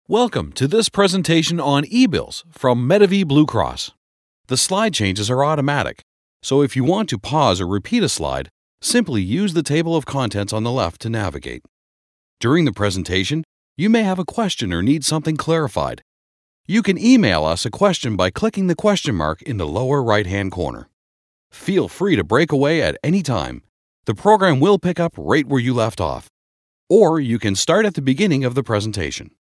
Welcome to this presentation on e-bills from Medavie Blue Cross. The slide changes are automatic, so if you want to pause or repeat a slide, simply use the table of contents on the left to navigate. During the presentation, you may have a question or need something clarified. You can email us a question by clicking the question mark in the lower right-hand corner. Feel free to break away at any time. The program will pick up right where you left off. Or you can start at the beginning of the presentation.